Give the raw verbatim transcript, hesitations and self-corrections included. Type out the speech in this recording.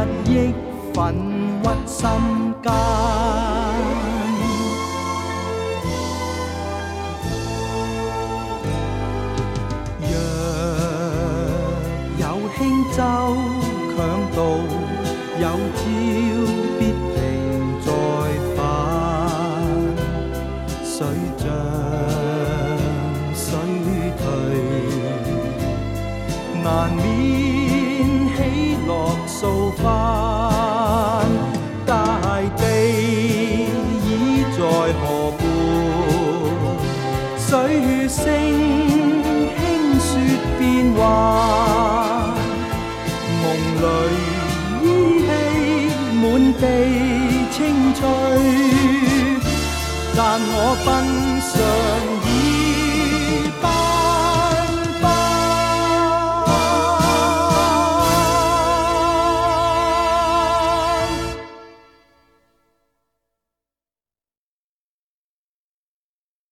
億憤鬱心間。若有輕舟強渡，有朝必定再返。水漲水退，難免喜樂掃翻。大地已在河畔，水聲輕說變幻。夢裏依稀滿地青翠，但我奔上